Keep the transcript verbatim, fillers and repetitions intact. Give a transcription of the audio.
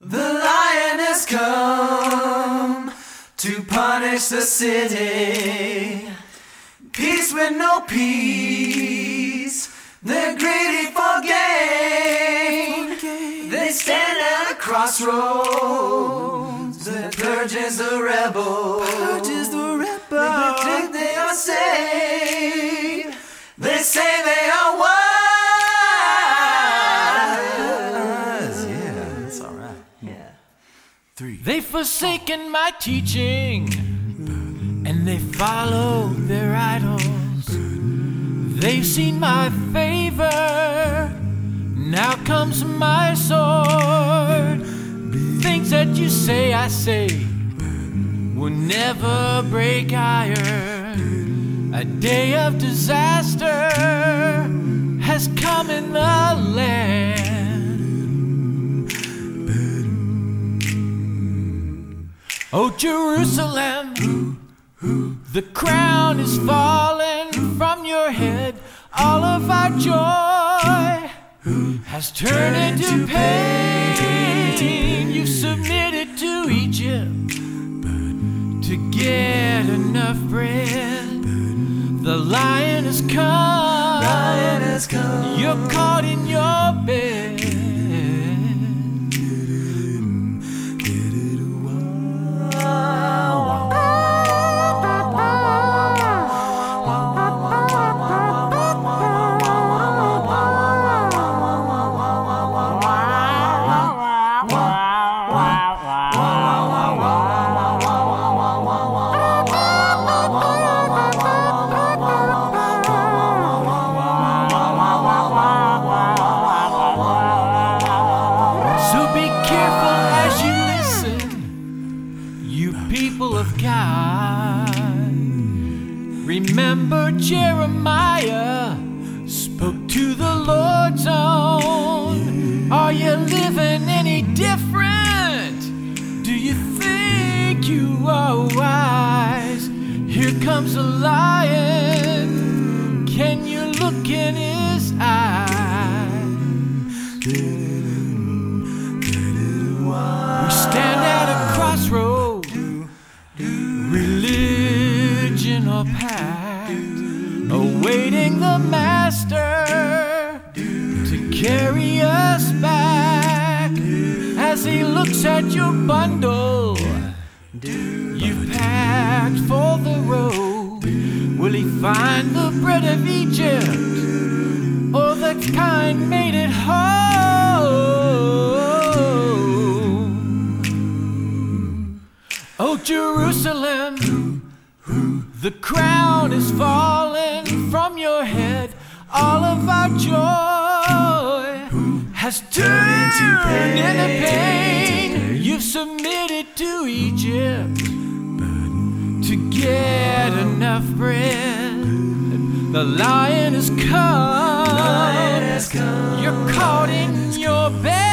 The lion has come to punish the city. Peace with no peace, they're greedy for gain. They stand at a crossroads, the purge is the rebel. Purge is the rebel. They think they are saved, they say they are wise. Yeah, that's alright. Yeah. Three. They've forsaken my teaching, and they follow their idols. They've seen my favor, now comes my sword. Things that you say, I say, will never break iron. A day of disaster has come in the land. Oh, Jerusalem, the crown is fallen from your head. All of our joy has turned into pain. You submitted to Egypt to get enough bread. The lion has come. Lion has come. You're caught in your bed. People of God, remember Jeremiah spoke to the Lord's own. Are you living any different? Do you think you are wise? Here comes a lion. Can you look in his eyes? We stand at a crossroads, religion or pact, awaiting the master to carry us back. As he looks at your bundle you've packed for the road, will he find the bread of Egypt or the kind made at home? Oh, Jerusalem, the crown is fallen from your head. All of our joy has turned into pain. into pain. You've submitted to Egypt to get enough bread. The lion has come. Lion has come. You're caught in your bed.